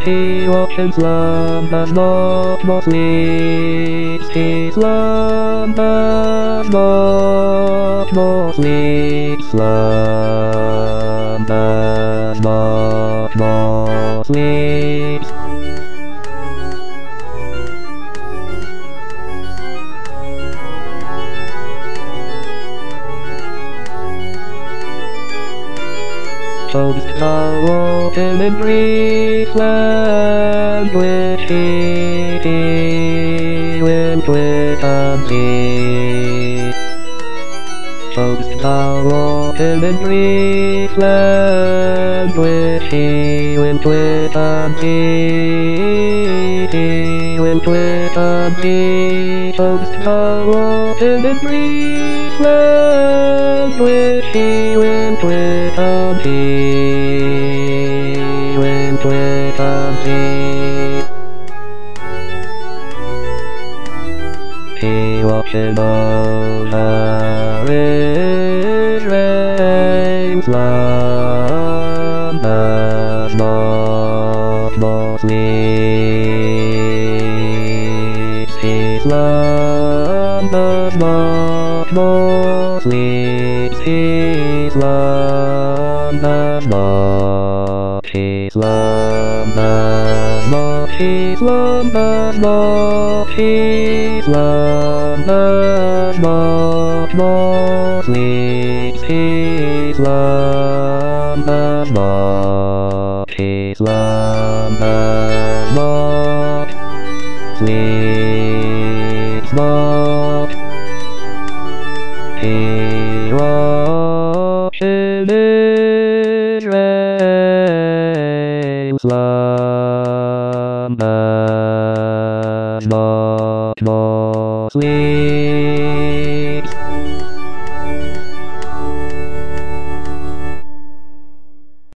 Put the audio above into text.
He watches slumbers not more sleeps. He slumbers not more sleeps. Slumbers not more sleeps. Toads are walking in brief land which he went with and he. Toads are walking in brief land which he went with and he went with and he. Toads are walking in brief land which he went with and he went with and he watching over his rain slumbers not more sleeps. He slumbers not more sleeps. He slumbers not. He slumbers not. He slumbers not. He slumbers not more sleeps. He slumbers not. He slumbers not. Sleeps not. He watches his rain slumbers not more sleep.